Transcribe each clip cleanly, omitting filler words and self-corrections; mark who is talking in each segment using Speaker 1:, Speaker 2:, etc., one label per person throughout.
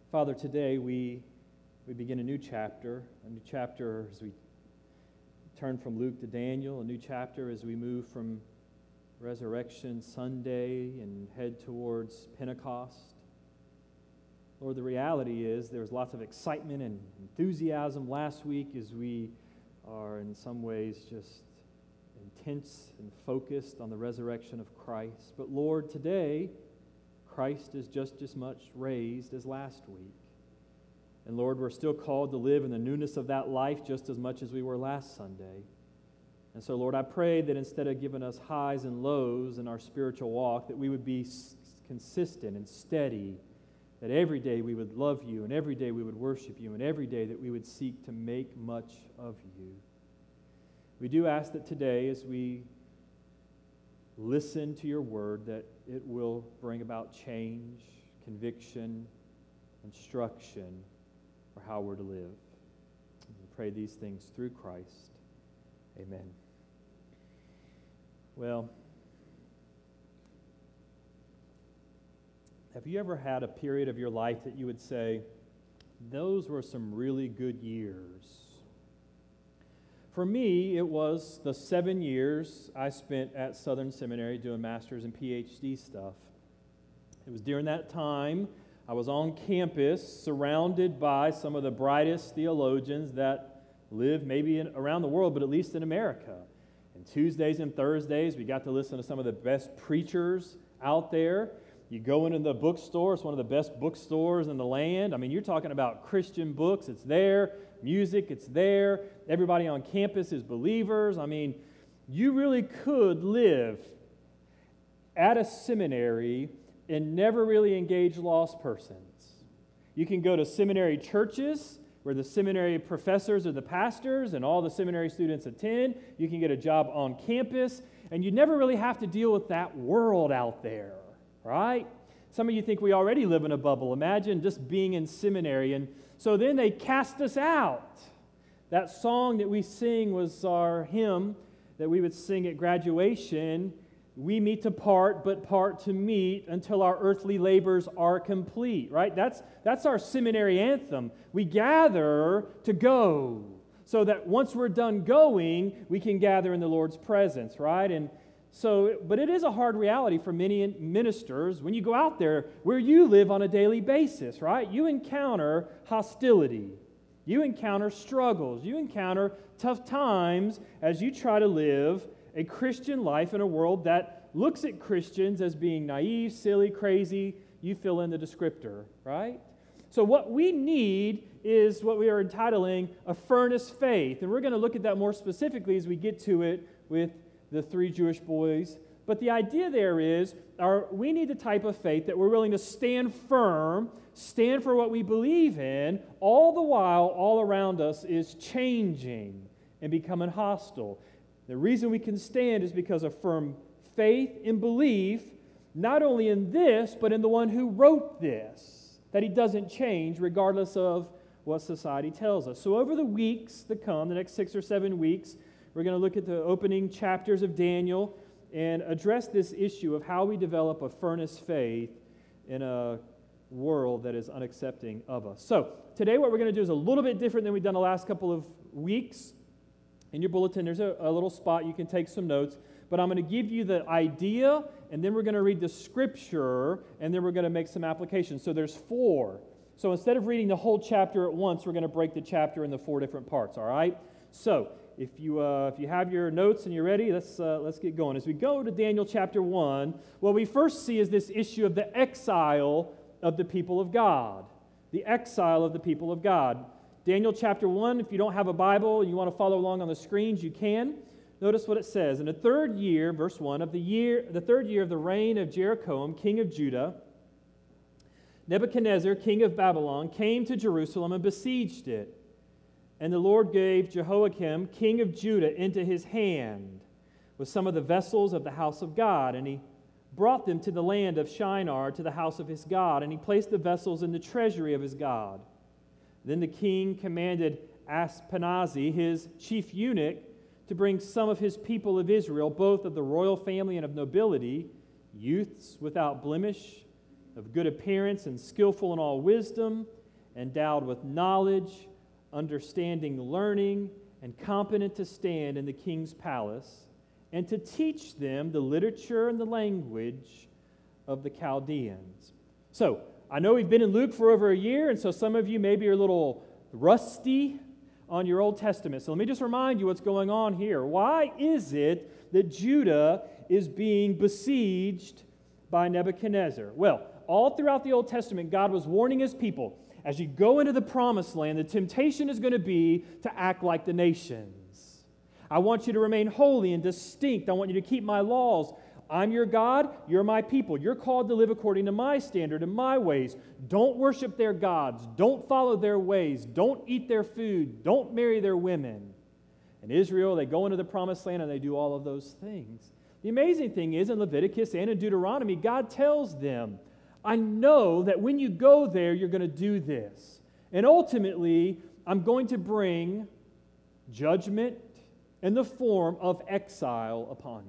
Speaker 1: Father, today we begin a new chapter as we turn from Luke to Daniel, a new chapter as we move from Resurrection Sunday and head towards Pentecost. Lord, the reality is there's lots of excitement and enthusiasm last week as we are in some ways just intense and focused on the resurrection of Christ. But Lord, today, Christ is just as much raised as last week. And Lord, we're still called to live in the newness of that life just as much as we were last Sunday. And so, Lord, I pray that instead of giving us highs and lows in our spiritual walk, that we would be consistent and steady, that every day we would love you, and every day we would worship you, and every day that we would seek to make much of you. We do ask that today, as we listen to your word, that it will bring about change, conviction, instruction for how we're to live. We pray these things through Christ. Amen. Well, have you ever had a period of your life that you would say, those were some really good years? For me, it was the 7 years I spent at Southern Seminary doing master's and PhD stuff. It was during that time I was on campus surrounded by some of the brightest theologians that live maybe around the world, but at least in America. And Tuesdays and Thursdays, we got to listen to some of the best preachers out there. You go into the bookstore, it's one of the best bookstores in the land. I mean, you're talking about Christian books, it's there. Music, it's there. Everybody on campus is believers. I mean, you really could live at a seminary and never really engage lost persons. You can go to seminary churches where the seminary professors are the pastors and all the seminary students attend. You can get a job on campus, and you never really have to deal with that world out there, right? Some of you think we already live in a bubble. Imagine just being in seminary. And so then they cast us out. That song that we sing was our hymn that we would sing at graduation. We meet to part, but part to meet until our earthly labors are complete, right? That's our seminary anthem. We gather to go so that once we're done going, we can gather in the Lord's presence, right? And so, but it is a hard reality for many ministers when you go out there where you live on a daily basis, right? You encounter hostility. You encounter struggles. You encounter tough times as you try to live a Christian life in a world that looks at Christians as being naive, silly, crazy. You fill in the descriptor, right? So what we need is what we are entitling a furnace faith. And we're going to look at that more specifically as we get to it with the 3 Jewish boys. But the idea there is we need the type of faith that we're willing to stand firm, stand for what we believe in, all the while all around us is changing and becoming hostile. The reason we can stand is because of firm faith and belief, not only in this, but in the one who wrote this, that he doesn't change regardless of what society tells us. So over the weeks to come, the next 6 or 7 weeks, we're going to look at the opening chapters of Daniel and address this issue of how we develop a furnace faith in a world that is unaccepting of us. So today what we're going to do is a little bit different than we've done the last couple of weeks. In your bulletin, there's a little spot you can take some notes, but I'm going to give you the idea, and then we're going to read the scripture, and then we're going to make some applications. So there's 4. So instead of reading the whole chapter at once, we're going to break the chapter into 4 different parts, all right? So if you have your notes and you're ready, let's get going. As we go to Daniel chapter 1, what we first see is this issue of the exile of the people of God. The exile of the people of God. Daniel chapter 1, if you don't have a Bible and you want to follow along on the screens, you can. Notice what it says. In the 3rd year, verse 1, the 3rd year of the reign of Jeroboam, king of Judah, Nebuchadnezzar, king of Babylon, came to Jerusalem and besieged it. And the Lord gave Jehoiakim, king of Judah, into his hand with some of the vessels of the house of God. And he brought them to the land of Shinar, to the house of his God. And he placed the vessels in the treasury of his God. Then the king commanded Ashpenazi, his chief eunuch, to bring some of his people of Israel, both of the royal family and of nobility, youths without blemish, of good appearance and skillful in all wisdom, endowed with knowledge, understanding, learning, and competent to stand in the king's palace, and to teach them the literature and the language of the Chaldeans. So, I know we've been in Luke for over a year, and so some of you maybe are a little rusty on your Old Testament. So let me just remind you what's going on here. Why is it that Judah is being besieged by Nebuchadnezzar? Well, all throughout the Old Testament, God was warning his people, as you go into the promised land, the temptation is going to be to act like the nations. I want you to remain holy and distinct. I want you to keep my laws. I'm your God, you're my people. You're called to live according to my standard and my ways. Don't worship their gods. Don't follow their ways. Don't eat their food. Don't marry their women. In Israel, they go into the promised land and they do all of those things. The amazing thing is, in Leviticus and in Deuteronomy, God tells them, I know that when you go there, you're going to do this. And ultimately, I'm going to bring judgment in the form of exile upon you.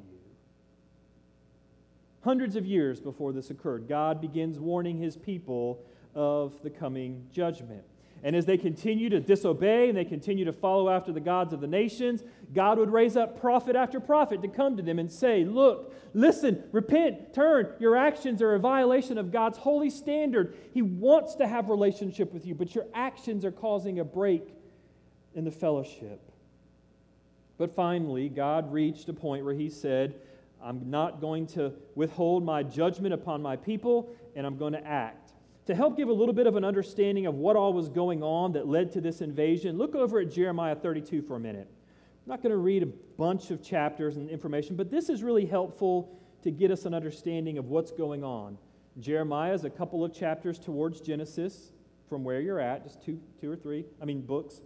Speaker 1: Hundreds of years before this occurred, God begins warning his people of the coming judgment. And as they continue to disobey and they continue to follow after the gods of the nations, God would raise up prophet after prophet to come to them and say, look, listen, repent, turn. Your actions are a violation of God's holy standard. He wants to have relationship with you, but your actions are causing a break in the fellowship. But finally, God reached a point where he said, I'm not going to withhold my judgment upon my people, and I'm going to act. To help give a little bit of an understanding of what all was going on that led to this invasion, look over at Jeremiah 32 for a minute. I'm not going to read a bunch of chapters and information, but this is really helpful to get us an understanding of what's going on. Jeremiah is a couple of chapters towards Genesis from where you're at, just two or three, books.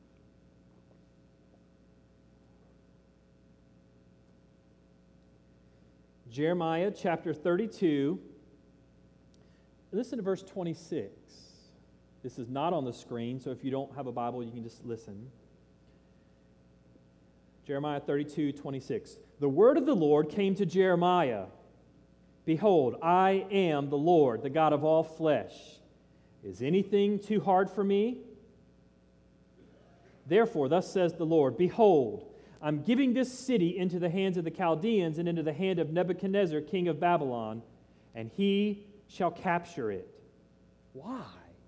Speaker 1: Jeremiah chapter 32, listen to verse 26. This is not on the screen, so if you don't have a Bible, you can just listen. Jeremiah 32, 26. The word of the Lord came to Jeremiah. Behold, I am the Lord, the God of all flesh. Is anything too hard for me? Therefore, thus says the Lord, behold, I'm giving this city into the hands of the Chaldeans and into the hand of Nebuchadnezzar, king of Babylon, and he shall capture it. Why?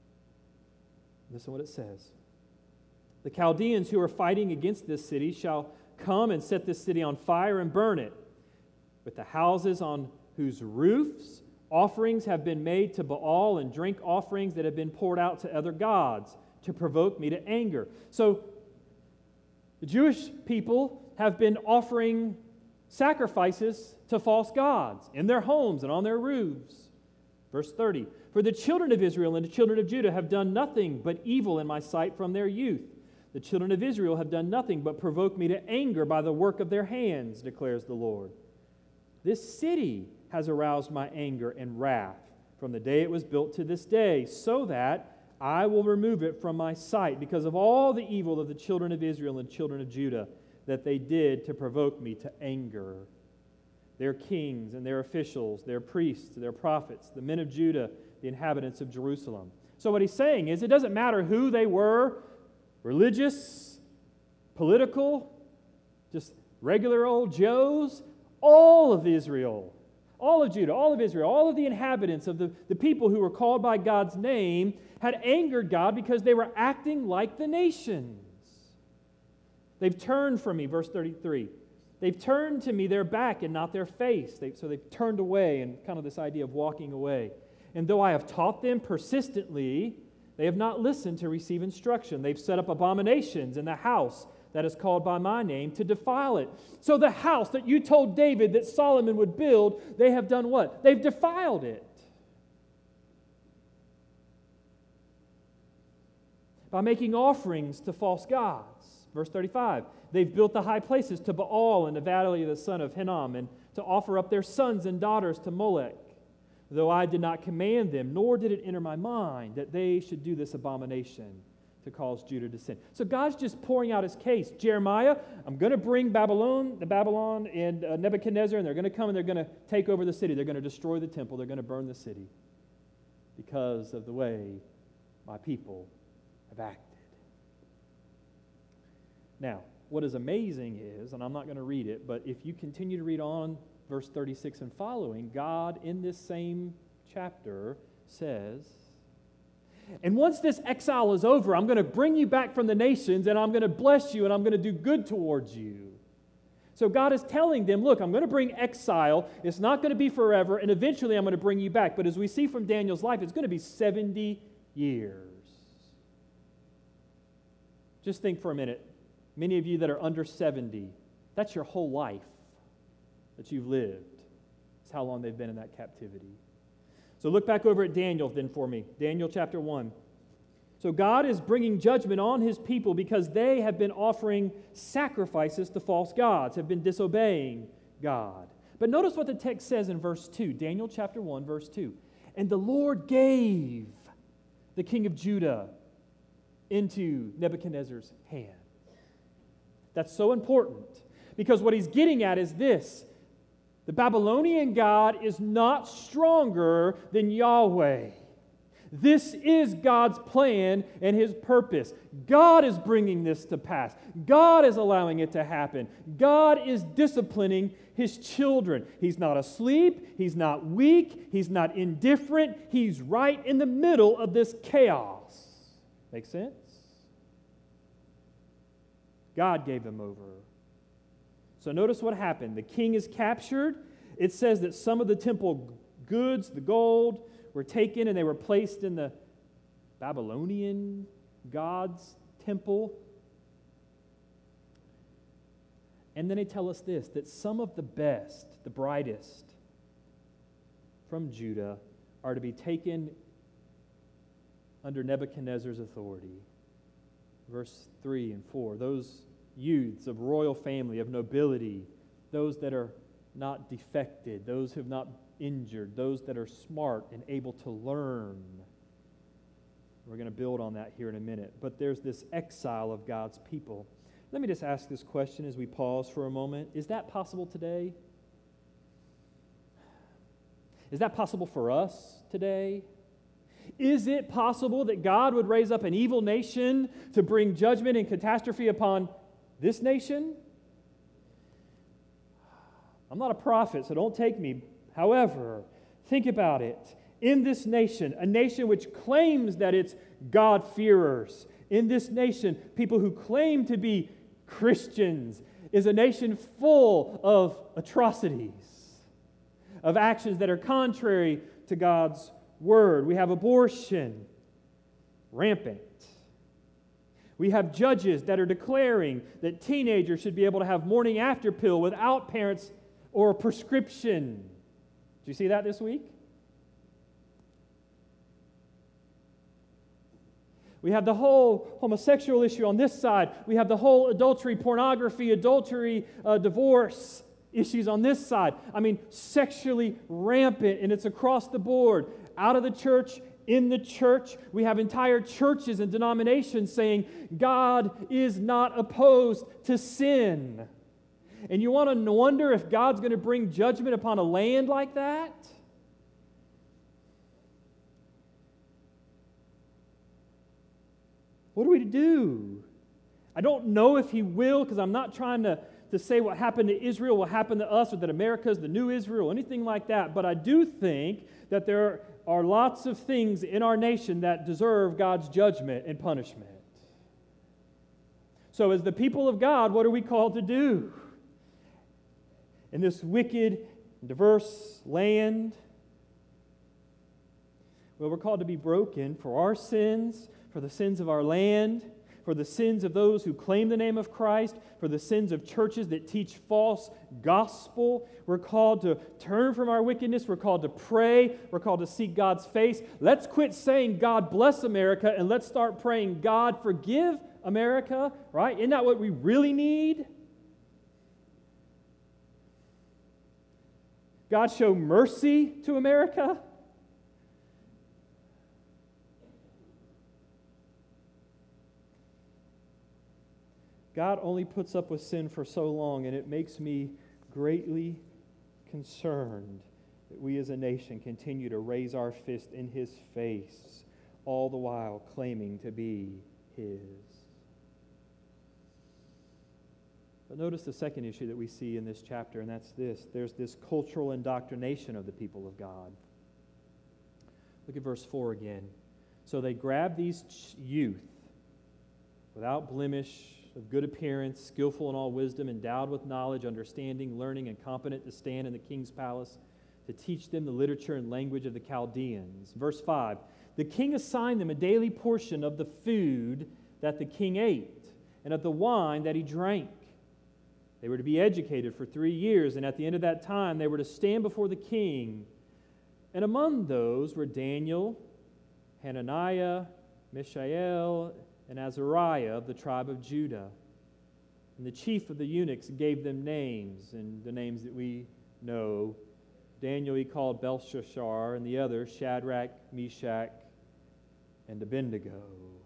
Speaker 1: Listen to what it says. The Chaldeans who are fighting against this city shall come and set this city on fire and burn it, with the houses on whose roofs offerings have been made to Baal and drink offerings that have been poured out to other gods to provoke me to anger. So, the Jewish people have been offering sacrifices to false gods in their homes and on their roofs. Verse 30, for the children of Israel and the children of Judah have done nothing but evil in my sight from their youth. The children of Israel have done nothing but provoke me to anger by the work of their hands, declares the Lord. This city has aroused my anger and wrath from the day it was built to this day, so that I will remove it from my sight because of all the evil of the children of Israel and children of Judah that they did to provoke me to anger. Their kings and their officials, their priests, their prophets, the men of Judah, the inhabitants of Jerusalem. So what he's saying is it doesn't matter who they were, religious, political, just regular old Joes, all of Israel, all of Judah, all of Israel, all of the inhabitants of the people who were called by God's name had angered God because they were acting like the nations. They've turned from me, verse 33. They've turned to me their back and not their face. So they've turned away, and kind of this idea of walking away. And though I have taught them persistently, they have not listened to receive instruction. They've set up abominations in the house that is called by my name to defile it. So the house that you told David that Solomon would build, they have done what? They've defiled it. By making offerings to false gods. Verse 35, they've built the high places to Baal in the valley of the son of Hinnom, and to offer up their sons and daughters to Molech, though I did not command them, nor did it enter my mind that they should do this abomination to cause Judah to sin. So God's just pouring out his case. Jeremiah, I'm going to bring Babylon and Nebuchadnezzar, and they're going to come and they're going to take over the city. They're going to destroy the temple. They're going to burn the city because of the way my people have acted. Now, what is amazing is, and I'm not going to read it, but if you continue to read on verse 36 and following, God in this same chapter says, and once this exile is over, I'm going to bring you back from the nations, and I'm going to bless you, and I'm going to do good towards you. So God is telling them, look, I'm going to bring exile. It's not going to be forever, and eventually I'm going to bring you back. But as we see from Daniel's life, it's going to be 70 years. Just think for a minute. Many of you that are under 70, that's your whole life that you've lived. It's how long they've been in that captivity. So look back over at Daniel then for me. Daniel chapter 1. So God is bringing judgment on His people because they have been offering sacrifices to false gods, have been disobeying God. But notice what the text says in verse 2, Daniel chapter 1, verse 2. And the Lord gave the king of Judah into Nebuchadnezzar's hand. That's so important because what he's getting at is this. The Babylonian God is not stronger than Yahweh. This is God's plan and His purpose. God is bringing this to pass. God is allowing it to happen. God is disciplining His children. He's not asleep. He's not weak. He's not indifferent. He's right in the middle of this chaos. Make sense? God gave them over. So notice what happened. The king is captured. It says that some of the temple goods, the gold, were taken and they were placed in the Babylonian God's temple. And then they tell us this, that some of the best, the brightest from Judah are to be taken under Nebuchadnezzar's authority. Verse 3 and 4, those youths of royal family, of nobility, those that are not defected, those who have not injured, those that are smart and able to learn. We're going to build on that here in a minute. But there's this exile of God's people. Let me just ask this question as we pause for a moment. Is that possible today? Is that possible for us today? Is it possible that God would raise up an evil nation to bring judgment and catastrophe upon this nation? I'm not a prophet, so don't take me. However, think about it. In this nation, a nation which claims that it's God-fearers, in this nation, people who claim to be Christians, is a nation full of atrocities, of actions that are contrary to God's word. We have abortion rampant. We have judges that are declaring that teenagers should be able to have morning after pill without parents or a prescription. Did you see that this week? We have the whole homosexual issue on this side. We have the whole adultery, pornography, divorce issues on this side. I mean, sexually rampant, and it's across the board. Out of the church, in the church, we have entire churches and denominations saying God is not opposed to sin. And you want to wonder if God's going to bring judgment upon a land like that? What are we to do? I don't know if He will, because I'm not trying to say what happened to Israel will happen to us, or that America is the new Israel, anything like that. But I do think that there are lots of things in our nation that deserve God's judgment and punishment. So as the people of God, what are we called to do? In this wicked, diverse land, well, we're called to be broken for our sins, for the sins of our land, for the sins of those who claim the name of Christ, for the sins of churches that teach false gospel. We're called to turn from our wickedness. We're called to pray. We're called to seek God's face. Let's quit saying, God bless America, and let's start praying, God forgive America, right? Isn't that what we really need? God show mercy to America. God only puts up with sin for so long, and it makes me greatly concerned that we as a nation continue to raise our fist in His face all the while claiming to be his. But notice the second issue that we see in this chapter, and that's this. There's this cultural indoctrination of the people of God. Look at verse 4 again. So they grabbed these youth, without blemish, of good appearance, skillful in all wisdom, endowed with knowledge, understanding, learning, and competent to stand in the king's palace, to teach them the literature and language of the Chaldeans. Verse 5, the king assigned them a daily portion of the food that the king ate, and of the wine that he drank. They were to be educated for 3 years, and at the end of that time they were to stand before the king. And among those were Daniel, Hananiah, Mishael, and Azariah of the tribe of Judah. And the chief of the eunuchs gave them names, and the names that we know. Daniel he called Belshazzar, and the other Shadrach, Meshach, and Abednego.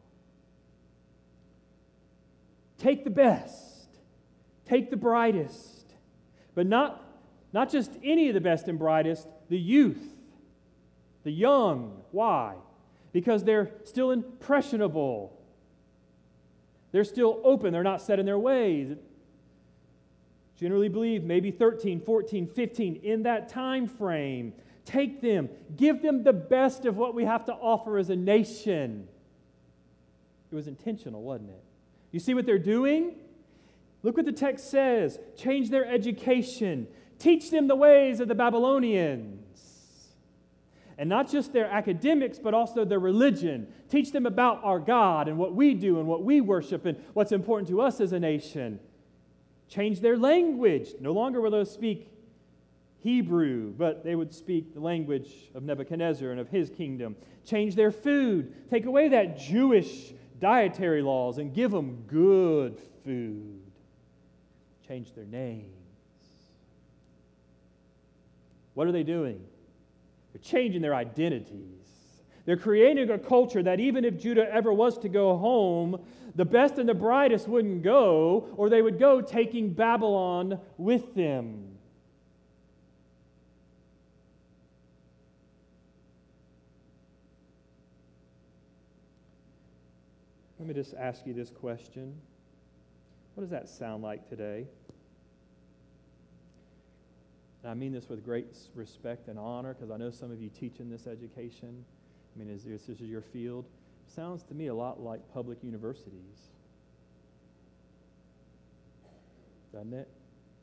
Speaker 1: Take the best. Take the brightest, but not just any of the best and brightest, the youth, the young. Why? Because they're still impressionable. They're still open. They're not set in their ways. Generally believe maybe 13, 14, 15, in that time frame. Take them. Give them the best of what we have to offer as a nation. It was intentional, wasn't it? You see what they're doing? Look what the text says. Change their education. Teach them the ways of the Babylonians. And not just their academics, but also their religion. Teach them about our God and what we do and what we worship and what's important to us as a nation. Change their language. No longer will they speak Hebrew, but they would speak the language of Nebuchadnezzar and of his kingdom. Change their food. Take away that Jewish dietary laws and give them good food. Change their names. What are they doing? They're changing their identities. They're creating a culture that even if Judah ever was to go home, the best and the brightest wouldn't go, or they would go taking Babylon with them. Let me just ask you this question. What does that sound like today? And I mean this with great respect and honor, because I know some of you teach in this education. I mean, this is your field. It sounds to me a lot like public universities. Doesn't it?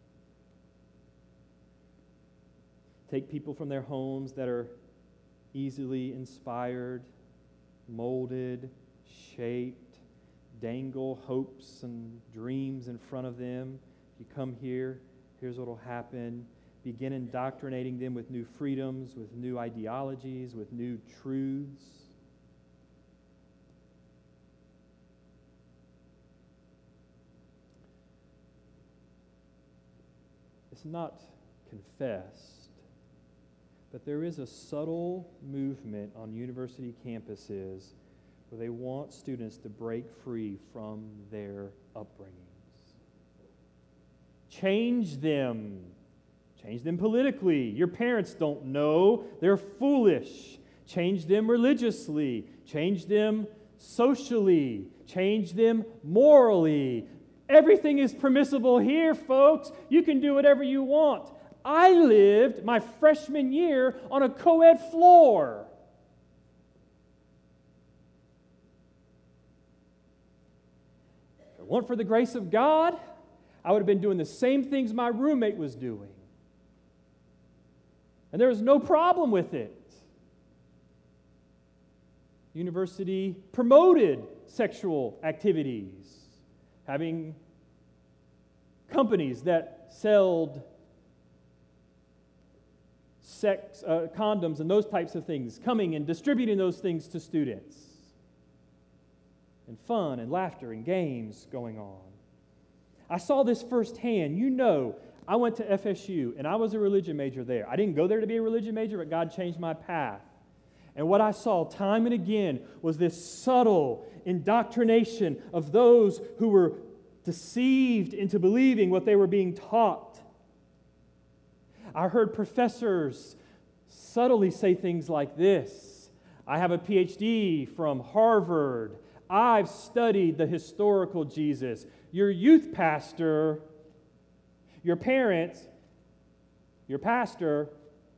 Speaker 1: Take people from their homes that are easily inspired, molded, shaped, dangle hopes and dreams in front of them. If you come here, here's what will happen. Begin indoctrinating them with new freedoms, with new ideologies, with new truths. It's not confessed, but there is a subtle movement on university campuses where they want students to break free from their upbringings. Change them. Change them politically. Your parents don't know. They're foolish. Change them religiously. Change them socially. Change them morally. Everything is permissible here, folks. You can do whatever you want. I lived my freshman year on a co-ed floor. If it weren't for the grace of God, I would have been doing the same things my roommate was doing. And there was no problem with it. University promoted sexual activities, having companies that sold sex condoms and those types of things, coming and distributing those things to students. And fun and laughter and games going on. I saw this firsthand. You know, I went to FSU, and I was a religion major there. I didn't go there to be a religion major, but God changed my path. And what I saw time and again was this subtle indoctrination of those who were deceived into believing what they were being taught. I heard professors subtly say things like this: I have a PhD from Harvard. I've studied the historical Jesus. Your youth pastor, your parents, your pastor,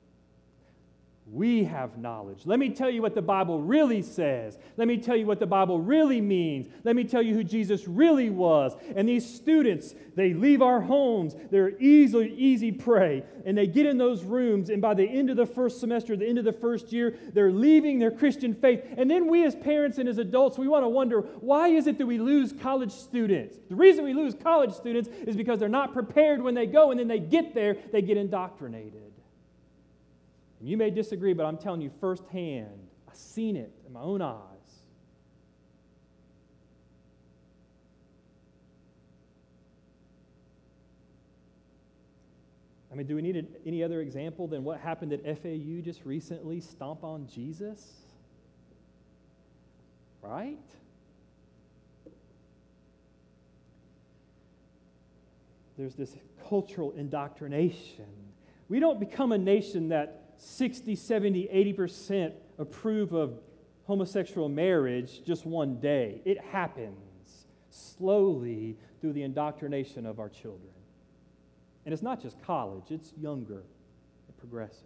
Speaker 1: we have knowledge. Let me tell you what the Bible really says. Let me tell you what the Bible really means. Let me tell you who Jesus really was. And these students, they leave our homes. They're easy prey. And they get in those rooms, and by the end of the first semester, the end of the first year, they're leaving their Christian faith. And then we as parents and as adults, we want to wonder, why is it that we lose college students? The reason we lose college students is because they're not prepared when they go, and then they get there, they get indoctrinated. And you may disagree, but I'm telling you firsthand, I've seen it in my own eyes. I mean, do we need any other example than what happened at FAU just recently? Stomp on Jesus? Right? There's this cultural indoctrination. We don't become a nation that 60, 70, 80% approve of homosexual marriage just one day. It happens slowly through the indoctrination of our children. And it's not just college, it's younger. It progresses.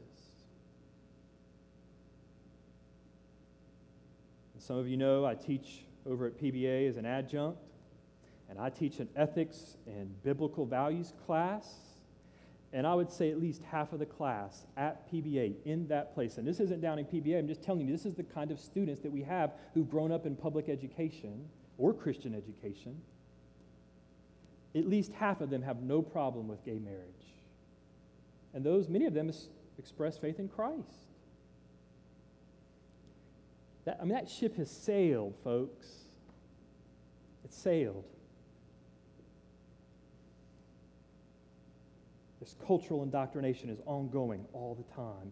Speaker 1: And some of you know I teach over at PBA as an adjunct, and I teach an ethics and biblical values class. And I would say at least half of the class at PBA in that place. And this isn't downing PBA. I'm just telling you, this is the kind of students that we have who've grown up in public education or Christian education. At least half of them have no problem with gay marriage. And many of them express faith in Christ. That ship has sailed, folks. It's sailed. This cultural indoctrination is ongoing all the time.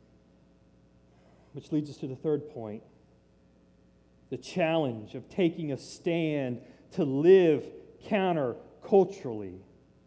Speaker 1: Which leads us to the third point. The challenge of taking a stand to live counter-culturally.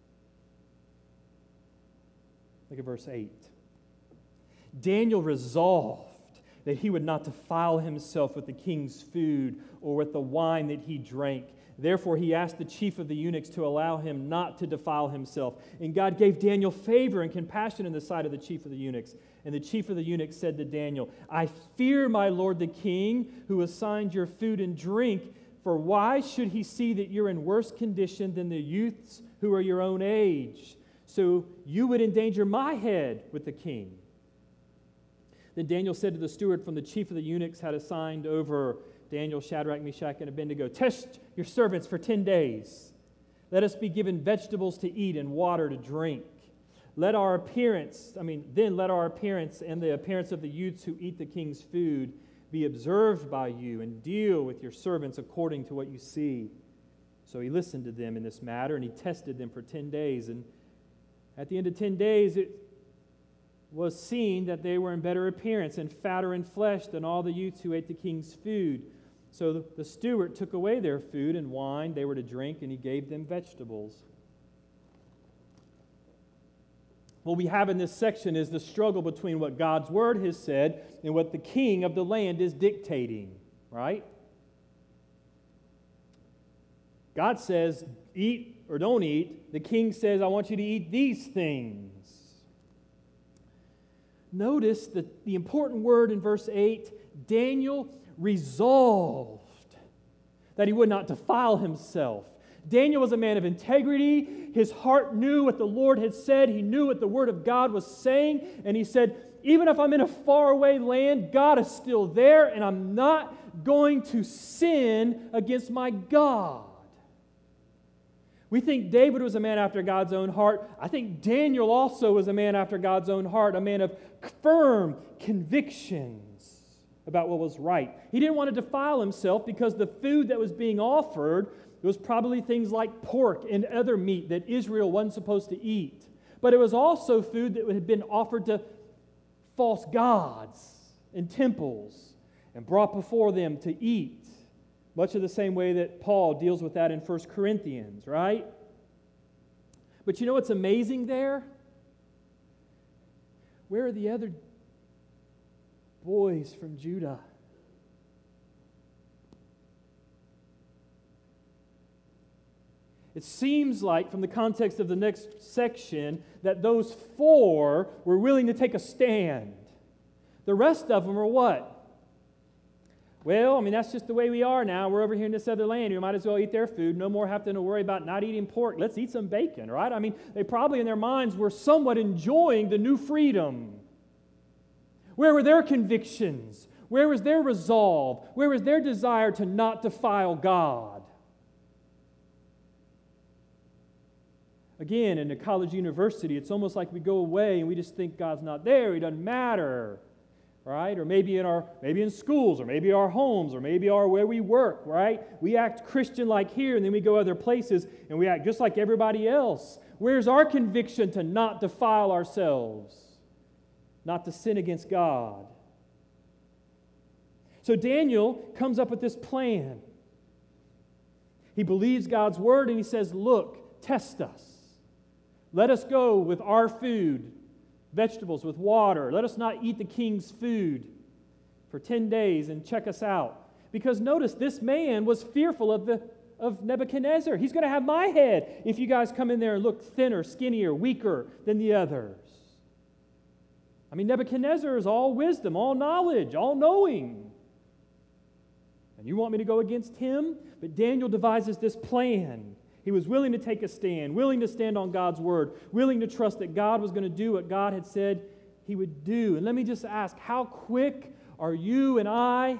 Speaker 1: Look at verse 8. Daniel resolved that he would not defile himself with the king's food or with the wine that he drank. Therefore, he asked the chief of the eunuchs to allow him not to defile himself. And God gave Daniel favor and compassion in the sight of the chief of the eunuchs. And the chief of the eunuchs said to Daniel, I fear my lord the king, who assigned your food and drink, for why should he see that you're in worse condition than the youths who are your own age? So you would endanger my head with the king. Then Daniel said to the steward from the chief of the eunuchs had assigned over Daniel, Shadrach, Meshach, and Abednego, test your servants for 10 days. Let us be given vegetables to eat and water to drink. Then let our appearance and the appearance of the youths who eat the king's food be observed by you, and deal with your servants according to what you see. So he listened to them in this matter, and he tested them for 10 days. And at the end of 10 days, it was seen that they were in better appearance and fatter in flesh than all the youths who ate the king's food. So the steward took away their food and wine they were to drink, and he gave them vegetables. What we have in this section is the struggle between what God's word has said and what the king of the land is dictating, right? God says, eat or don't eat. The king says, I want you to eat these things. Notice the important word in verse 8, Daniel resolved that he would not defile himself. Daniel was a man of integrity. His heart knew what the Lord had said. He knew what the Word of God was saying. And he said, even if I'm in a faraway land, God is still there, and I'm not going to sin against my God. We think David was a man after God's own heart. I think Daniel also was a man after God's own heart, a man of firm convictions about what was right. He didn't want to defile himself because the food that was being offered was probably things like pork and other meat that Israel wasn't supposed to eat. But it was also food that had been offered to false gods in temples and brought before them to eat. Much of the same way that Paul deals with that in 1 Corinthians, right? But you know what's amazing there? Where are the other boys from Judah? It seems like, from the context of the next section, that those 4 were willing to take a stand. The rest of them are what? Well, I mean, that's just the way we are now. We're over here in this other land. We might as well eat their food. No more having to worry about not eating pork. Let's eat some bacon, right? I mean, they probably in their minds were somewhat enjoying the new freedom. Where were their convictions? Where was their resolve? Where was their desire to not defile God? Again, in a college university, it's almost like we go away and we just think God's not there. He doesn't matter. Right? Or maybe in schools, or maybe our homes, or maybe where we work, right? We act Christian like here, and then we go other places, and we act just like everybody else. Where's our conviction to not defile ourselves, not to sin against God? So Daniel comes up with this plan. He believes God's word, and he says, look, test us. Let us go with our food, vegetables with water. Let us not eat the king's food for 10 days and check us out. Because notice, this man was fearful of Nebuchadnezzar. He's going to have my head if you guys come in there and look thinner, skinnier, weaker than the others. I mean, Nebuchadnezzar is all wisdom, all knowledge, all knowing. And you want me to go against him? But Daniel devises this plan. He was willing to take a stand, willing to stand on God's word, willing to trust that God was going to do what God had said he would do. And let me just ask, how quick are you and I?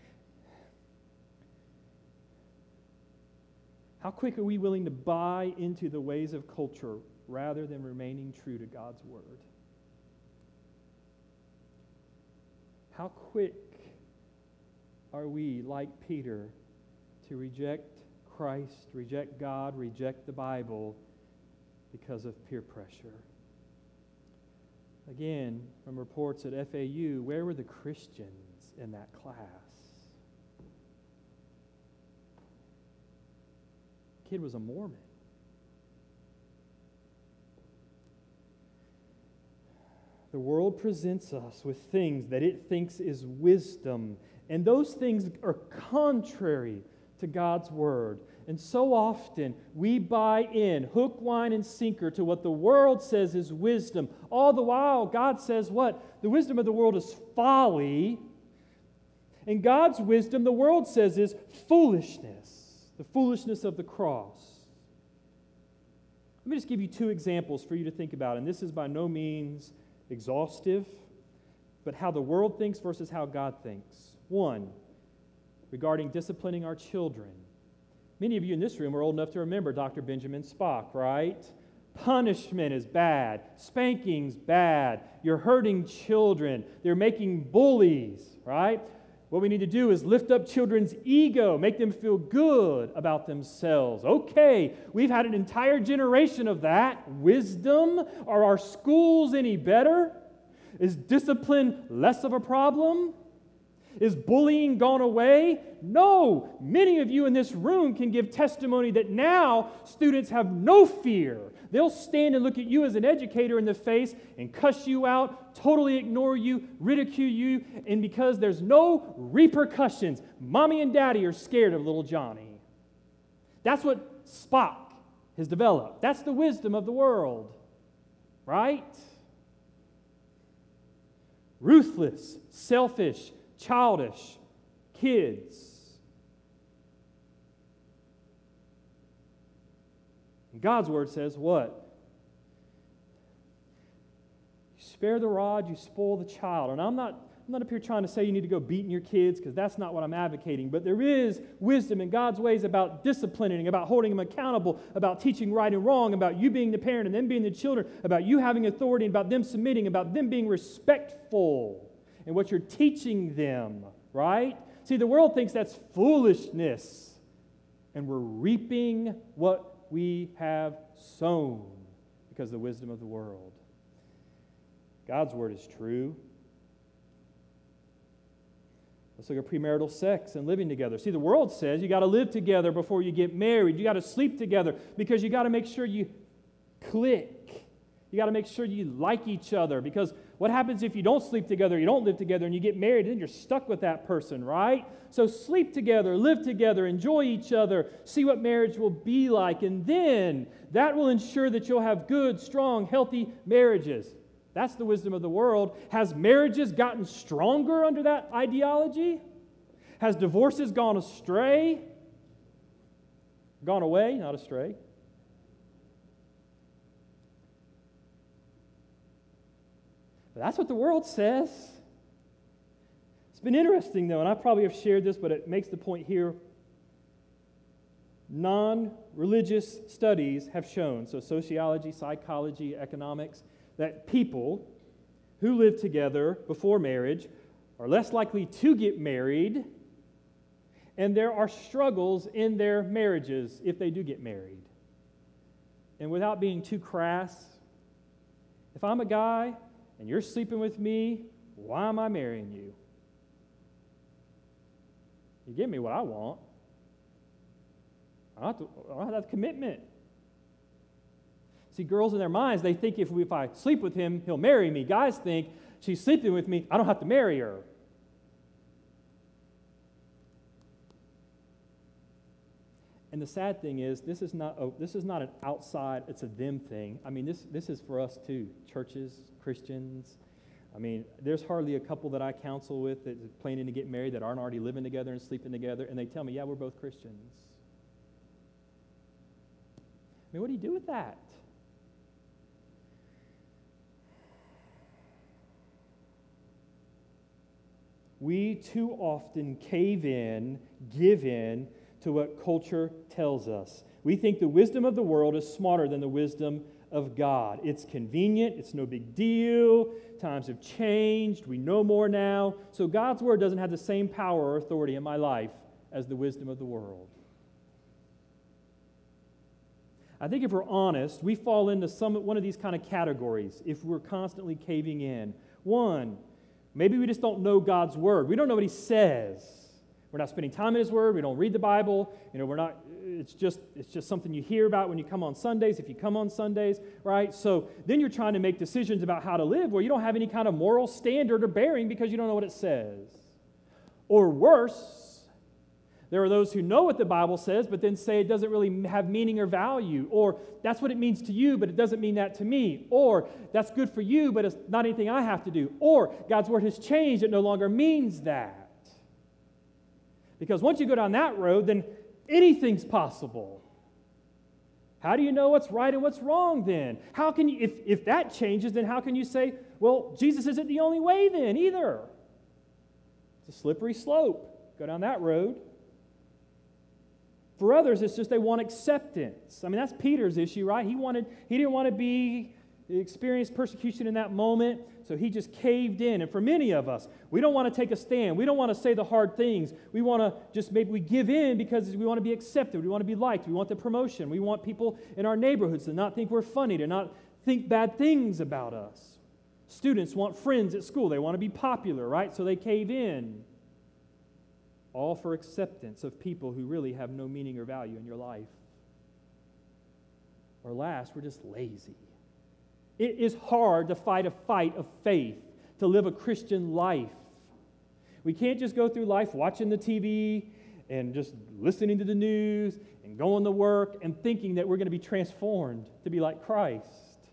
Speaker 1: How quick are we willing to buy into the ways of culture rather than remaining true to God's word? How quick are we, like Peter, to reject Christ, reject God, reject the Bible because of peer pressure? Again, from reports at FAU, where were the Christians in that class? The kid was a Mormon. The world presents us with things that it thinks is wisdom, and those things are contrary to God's word. And so often we buy in hook, line, and sinker to what the world says is wisdom. All the while, God says what? The wisdom of the world is folly. And God's wisdom, the world says, is foolishness. The foolishness of the cross. Let me just give you 2 examples for you to think about. And this is by no means exhaustive, but how the world thinks versus how God thinks. 1, regarding disciplining our children. Many of you in this room are old enough to remember Dr. Benjamin Spock, right? Punishment is bad. Spanking's bad. You're hurting children. They're making bullies, right? What we need to do is lift up children's ego, make them feel good about themselves. Okay, we've had an entire generation of that. Wisdom? Are our schools any better? Is discipline less of a problem? Is bullying gone away? No. Many of you in this room can give testimony that now students have no fear. They'll stand and look at you as an educator in the face and cuss you out, totally ignore you, ridicule you, and because there's no repercussions, mommy and daddy are scared of little Johnny. That's what Spock has developed. That's the wisdom of the world, right? Ruthless, selfish, childish kids. And God's word says what? You spare the rod, you spoil the child. And I'm not up here trying to say you need to go beating your kids, because that's not what I'm advocating. But there is wisdom in God's ways about disciplining, about holding them accountable, about teaching right and wrong, about you being the parent and them being the children, about you having authority, about them submitting, about them being respectful in what you're teaching them, right? See, the world thinks that's foolishness, and we're reaping what we have sown because of the wisdom of the world. God's word is true. Let's look at premarital sex and living together. See, the world says you got to live together before you get married. You got to sleep together because you got to make sure you click. You got to make sure you like each other because What happens if you don't sleep together, you don't live together, and you get married, and then you're stuck with that person, right? So sleep together, live together, enjoy each other, see what marriage will be like, and then that will ensure that you'll have good, strong, healthy marriages. That's the wisdom of the world. Has marriages gotten stronger under that ideology? Has divorces gone astray? Gone away, not astray. But that's what the world says. It's been interesting, though, and I probably have shared this, but it makes the point here. Non-religious studies have shown, so sociology, psychology, economics, that people who live together before marriage are less likely to get married, and there are struggles in their marriages if they do get married. And without being too crass, if I'm a guy and you're sleeping with me, why am I marrying you? You give me what I want. I don't have commitment. See, girls in their minds, they think if I sleep with him, he'll marry me. Guys think, she's sleeping with me, I don't have to marry her. And the sad thing is, this is not an outside, it's a them thing. I mean, this is for us too, churches, Christians. I mean, there's hardly a couple that I counsel with that are planning to get married that aren't already living together and sleeping together, and they tell me, yeah, we're both Christians. I mean, what do you do with that? We too often cave in, give in to what culture tells us. We think the wisdom of the world is smarter than the wisdom of God. It's convenient, it's no big deal, times have changed, we know more now. So God's word doesn't have the same power or authority in my life as the wisdom of the world. I think if we're honest, we fall into one of these kind of categories if we're constantly caving in. One, maybe we just don't know God's word. We don't know what he says. We're not spending time in his word. We don't read the Bible. It's just something you hear about when you come on Sundays, if you come on Sundays, right? So then you're trying to make decisions about how to live where you don't have any kind of moral standard or bearing because you don't know what it says. Or worse, there are those who know what the Bible says, but then say it doesn't really have meaning or value. Or that's what it means to you, but it doesn't mean that to me. Or that's good for you, but it's not anything I have to do. Or God's word has changed. It no longer means that. Because once you go down that road, then anything's possible. How do you know what's right and what's wrong then? How can you, if that changes, then how can you say, well, Jesus isn't the only way then either? It's a slippery slope. Go down that road. For others, it's just they want acceptance. I mean, that's Peter's issue, right? He didn't want to experience persecution in that moment, so he just caved in. And for many of us, we don't want to take a stand. We don't want to say the hard things. We want to just maybe we give in because we want to be accepted. We want to be liked. We want the promotion. We want people in our neighborhoods to not think we're funny, to not think bad things about us. Students want friends at school. They want to be popular, right? So they cave in. All for acceptance of people who really have no meaning or value in your life. Or last, we're just lazy. It is hard to fight a fight of faith, to live a Christian life. We can't just go through life watching the TV and just listening to the news and going to work and thinking that we're going to be transformed to be like Christ.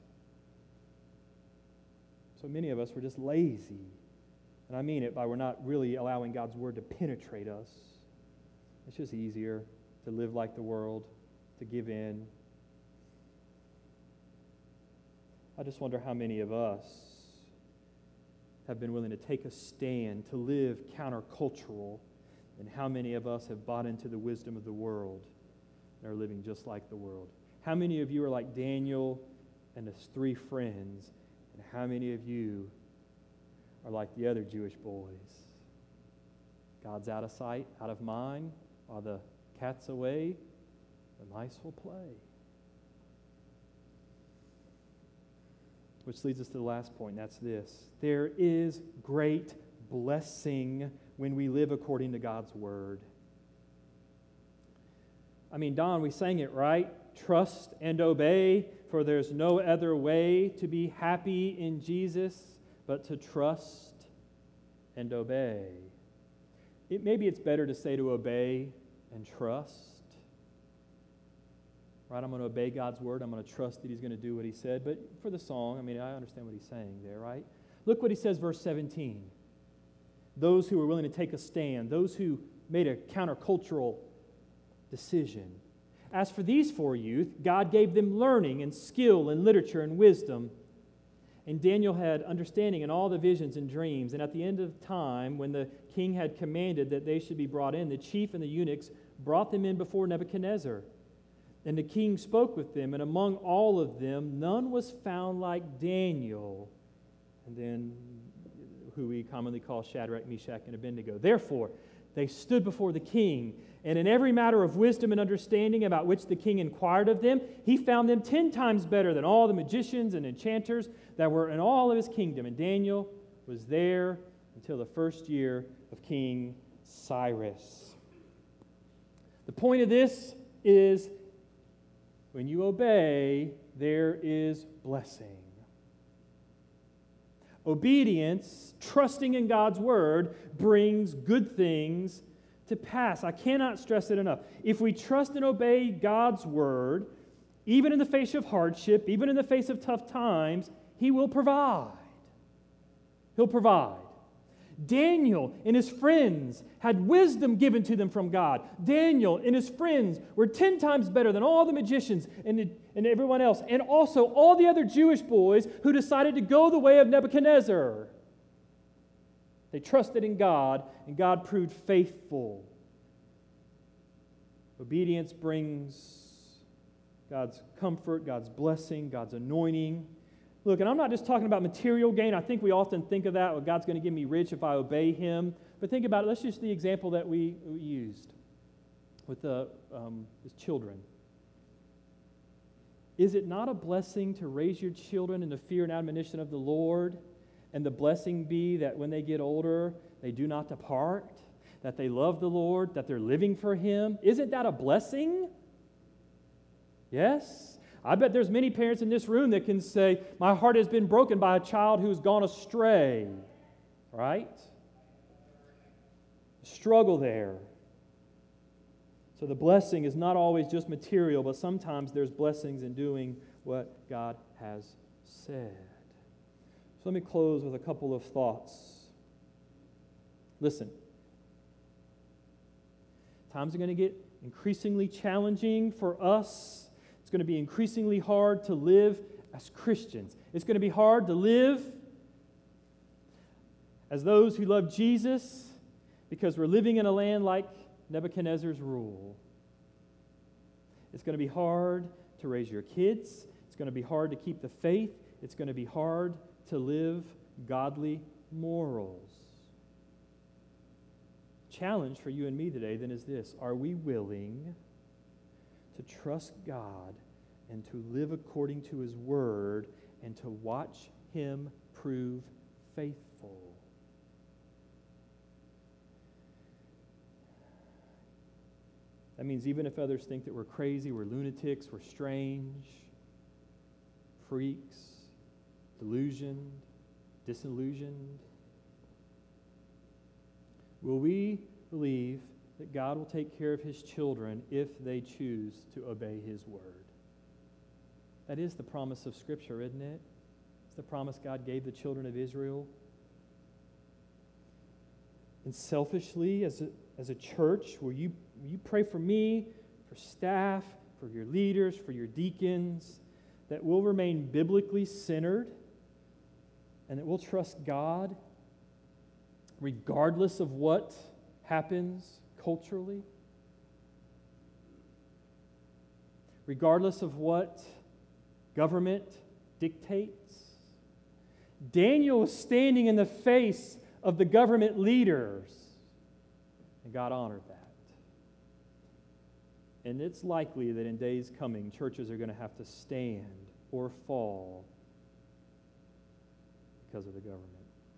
Speaker 1: So many of us were just lazy. And I mean it by we're not really allowing God's word to penetrate us. It's just easier to live like the world, to give in. I just wonder how many of us have been willing to take a stand, to live countercultural, and how many of us have bought into the wisdom of the world and are living just like the world. How many of you are like Daniel and his 3 friends, and how many of you are like the other Jewish boys? God's out of sight, out of mind. While the cat's away, the mice will play. Which leads us to the last point, and that's this. There is great blessing when we live according to God's word. I mean, Don, we sang it, right? Trust and obey, for there's no other way to be happy in Jesus but to trust and obey. Maybe it's better to say to obey and trust. Right, I'm going to obey God's word. I'm going to trust that he's going to do what he said. But for the song, I understand what he's saying there, right? Look what he says, verse 17. Those who were willing to take a stand, those who made a countercultural decision. As for these four youth, God gave them learning and skill and literature and wisdom. And Daniel had understanding in all the visions and dreams. And at the end of time, when the king had commanded that they should be brought in, the chief and the eunuchs brought them in before Nebuchadnezzar. And the king spoke with them, and among all of them, none was found like Daniel. And then, who we commonly call Shadrach, Meshach, and Abednego. Therefore, they stood before the king, and in every matter of wisdom and understanding about which the king inquired of them, he found them 10 times better than all the magicians and enchanters that were in all of his kingdom. And Daniel was there until the first year of King Cyrus. The point of this is, when you obey, there is blessing. Obedience, trusting in God's word, brings good things to pass. I cannot stress it enough. If we trust and obey God's word, even in the face of hardship, even in the face of tough times, he will provide. He'll provide. Daniel and his friends had wisdom given to them from God. Daniel and his friends were 10 times better than all the magicians and everyone else, and also all the other Jewish boys who decided to go the way of Nebuchadnezzar. They trusted in God, and God proved faithful. Obedience brings God's comfort, God's blessing, God's anointing. Look, and I'm not just talking about material gain. I think we often think of that, well, God's going to give me rich if I obey him. But think about it. Let's use the example that we used with his children. Is it not a blessing to raise your children in the fear and admonition of the Lord, and the blessing be that when they get older, they do not depart, that they love the Lord, that they're living for him? Isn't that a blessing? Yes? I bet there's many parents in this room that can say, my heart has been broken by a child who's gone astray. Right? Struggle there. So the blessing is not always just material, but sometimes there's blessings in doing what God has said. So let me close with a couple of thoughts. Listen. Times are going to get increasingly challenging for us. It's going to be increasingly hard to live as Christians. It's going to be hard to live as those who love Jesus because we're living in a land like Nebuchadnezzar's rule. It's going to be hard to raise your kids. It's going to be hard to keep the faith. It's going to be hard to live godly morals. Challenge for you and me today then is this: are we willing to trust God and to live according to his word and to watch him prove faithful? That means even if others think that we're crazy, we're lunatics, we're strange, freaks, delusioned, disillusioned, will we believe that God will take care of his children if they choose to obey his word? That is the promise of Scripture, isn't it? It's the promise God gave the children of Israel. And selfishly, as a church, will you pray for me, for staff, for your leaders, for your deacons, that we'll remain biblically centered and that we'll trust God regardless of what happens culturally, regardless of what government dictates? Daniel was standing in the face of the government leaders, and God honored that. And it's likely that in days coming, churches are going to have to stand or fall because of the government.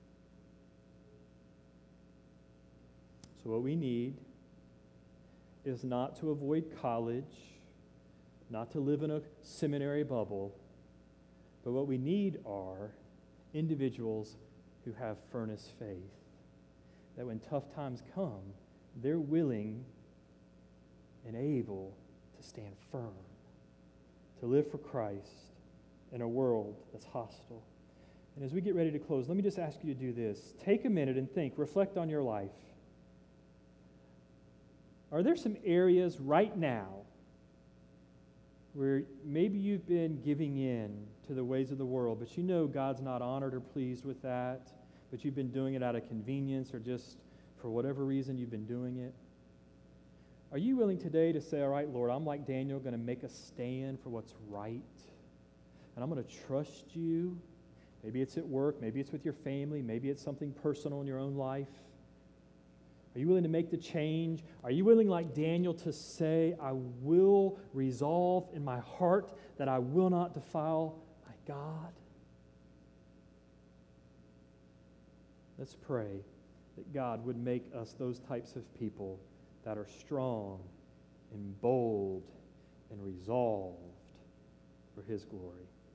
Speaker 1: So what we need is not to avoid college, not to live in a seminary bubble, but what we need are individuals who have furnace faith. That when tough times come, they're willing and able to stand firm, to live for Christ in a world that's hostile. And as we get ready to close, let me just ask you to do this. Take a minute and think, reflect on your life. Are there some areas right now where maybe you've been giving in to the ways of the world, but you know God's not honored or pleased with that, but you've been doing it out of convenience or just for whatever reason you've been doing it? Are you willing today to say, all right, Lord, I'm like Daniel, going to make a stand for what's right, and I'm going to trust you? Maybe it's at work, maybe it's with your family, maybe it's something personal in your own life. Are you willing to make the change? Are you willing, like Daniel, to say, I will resolve in my heart that I will not defile my God? Let's pray that God would make us those types of people that are strong and bold and resolved for His glory.